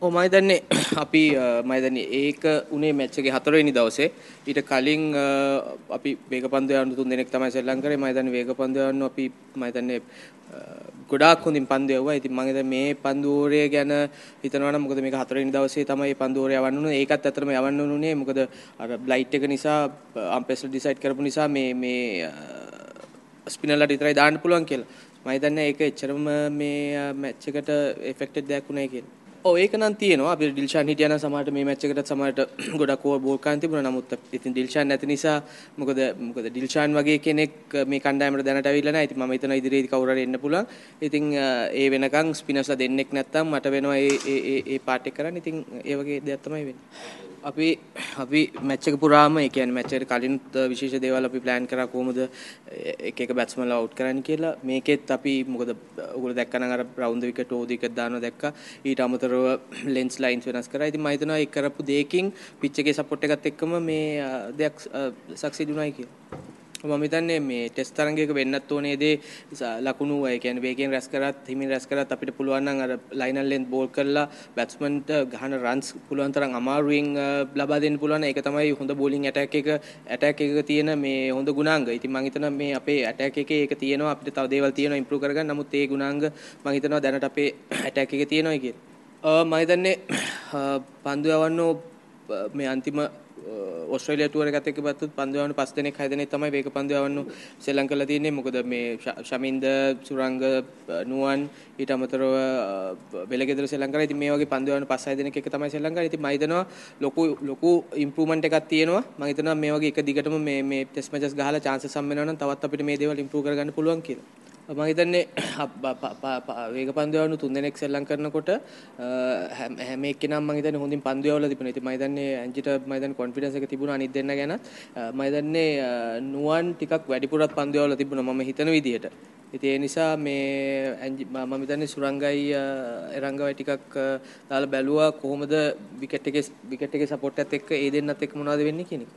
මම හිතන්නේ අපි මම හිතන්නේ ඒක උනේ මැච් එකේ 4 වෙනි දවසේ ඊට කලින් අපි වේගපන්දු යවන්න 3 දෙනෙක් තමයි ශ්‍රී ලංකාවේ මම හිතන්නේ වේගපන්දු යවන්න අපි මම හිතන්නේ ගොඩාක් හොඳින් පන්දු යවුවා. ඉතින් මම හිතන්නේ මේ පන්දු ඕරය ගැන හිතනවා නම් මොකද මේක 4 වෙනි දවසේ තමයි මේ පන්දු ඕරය යවන්න උනේ. ඒකත් ඇත්තටම යවන්න උනේ මොකද අර බ්ලයිට් එක නිසා අම්පයර්ස්ලා ඩිසයිඩ් කරපු නිසා මේ ස්පිනර්ලාට විතරයි දාන්න පුළුවන් කියලා. මම හිතන්නේ ඒක එච්චරම මේ මැච් එකට එෆෙක්ටඩ් දෙයක් උනේ කියලා. ඔව් ඒක නම් තියෙනවා. අපි ඩිල්ෂාන් හිටියා නම් සමහරට මේ මැච් එකටත් සමහරට ගොඩක් ඕවර් බෝල් කරන්න තිබුණා. නමුත් ඉතින් ඩිල්ෂාන් නැති නිසා මොකද ඩිල්ෂාන් වගේ කෙනෙක් මේ කණ්ඩායමට දැනට ඇවිල්ලා නැහැ. ඉතින් මම හිතනවා ඉදිරියේදී කවුරු හරි එන්න පුළුවන්. ඉතින් ඒ වෙනකන් ස්පිනර්ස්ලා දෙන්නෙක් නැත්තම් මට වෙනවා ඒ පාර්ට් එක කරන්න. ඉතින් ඒ වගේ දෙයක් තමයි වෙන්නේ. අපි මැච් එක පුරාම ඒ කියන්නේ මැච් එකට කලින් විශේෂ දේවල් අපි ප්ලෑන් කරා කොහොමද එක බැට්ස්මන්ලා අවුට් කරන්න කියලා. මේකෙත් අපි මොකද ඔයගොල්ලෝ දැක්කනම් අර රවුන්ඩ් විකට් ඕ විකට් දානවා දැක්කා. ඊට අමතරව ලෙන්ස් ලයින්ස් වෙනස් කරා. ඉතින් මම හිතනවා ඒක කරපු දෙයකින් පිච් එකේ සපෝට් එකත් එක්කම මේ දෙයක් සක්සීඩ් වුණායි කියලා. මම හිතන්නේ මේ ටෙස්ට් තරඟයක වෙන්නත් ඕනේ දේ ලකුණු ඒ කියන්නේ වේගයෙන් රැස් කරත් හිමින් රැස් කරත් අපිට පුළුවන් නම් අර ලයිනර් ලෙන්ත් බෝල් කරලා බැට්ස්මන්ට ගහන රන්ස් පුළුවන් තරම් අමාරුවෙන් ලබා දෙන්න පුළුවන්. ඒක තමයි හොඳ බෝලින් ඇටැක් එකක තියෙන මේ හොඳ ගුණාංග. ඉතින් මම හිතනවා මේ අපේ ඇටැක් එකේ ඒක තියෙනවා. අපිට තව දේවල් තියෙනවා ඉම්ප්‍රූව් කරගන්න. නමුත් ඒ ගුණාංග මම හිතනවා දැනට අපේ ඇටැක් එකේ තියෙනවා කියලා. මම හිතන්නේ පන්දු යවන්න මේ අන්තිම ඔස්ට්‍රේලියා ටුවර් එකත් එක්ක බැලුවොත් පන්දු යවන්න 5 දෙනෙක් 6 දෙනෙක් තමයි මේක පන්දු යවන්න ශ්‍රී ලංකාවලා තියෙන්නේ. මොකද මේ ශමින්ද සුරංග නුවන් ඊට අමතරව වෙලගෙදර ශ්‍රී ලංකාවේ ඉතින් මේ වගේ පන්දු යවන්න 5 6 දෙනෙක් එක තමයි ශ්‍රී ලංකාවේ. ඉතින් මම හිතනවා ලොකු ඉම්ප්‍රූව්මන්ට් එකක් තියෙනවා. මම හිතනවා මේ වගේ එක දිගටම මේ ටෙස්ට් මැචස් ගහලා chances හම් වෙනවා නම් තවත් අපිට මේ දේවල් ඉම්ප්‍රූව් කරගන්න පුළුවන් කියලා. මම හිතන්නේ වේගපන්දු යවන්න 3 දෙනෙක් සෙල්ලම් කරනකොට හැම එක්කෙනාම මම හිතන්නේ හොඳින් පන්දු යවලා තිබුණා. ඉතින් මම හිතන්නේ ඇන්ජිට මම හිතන්නේ කොන්ෆිඩන්ස් එක තිබුණා අනිත් දෙන්න ගැන. මම හිතන්නේ නුවන් ටිකක් වැඩිපුරත් පන්දු යවලා තිබුණා මම හිතන විදිහට. ඉතින් ඒ නිසා මේ මම හිතන්නේ සුරංගයි එරංගවයි ටිකක් දාලා බැලුවා කොහොමද විකට් එකේ සපෝට් එකත් එක්ක ඒ දෙන්නත් එක්ක මොනවද වෙන්නේ කියන එක.